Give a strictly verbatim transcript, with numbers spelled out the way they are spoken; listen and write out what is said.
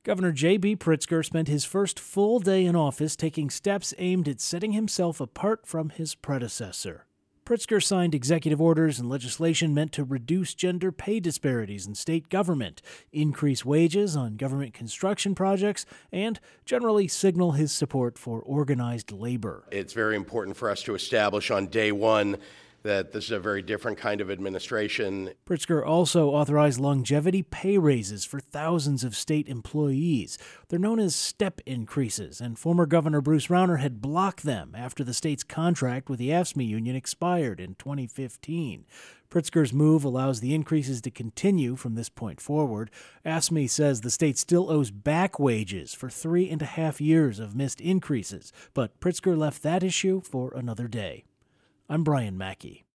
Governor J B. Pritzker spent his first full day in office taking steps aimed at setting himself apart from his predecessor. Pritzker signed executive orders and legislation meant to reduce gender pay disparities in state government, increase wages on government construction projects, and generally signal his support for organized labor. It's very important for us to establish on day one that this is a very different kind of administration. Pritzker also authorized longevity pay raises for thousands of state employees. They're known as step increases, and former Governor Bruce Rauner had blocked them after the state's contract with the A F S C M E union expired in twenty fifteen. Pritzker's move allows the increases to continue from this point forward. A F S C M E says the state still owes back wages for three and a half years of missed increases, but Pritzker left that issue for another day. I'm Brian Mackey.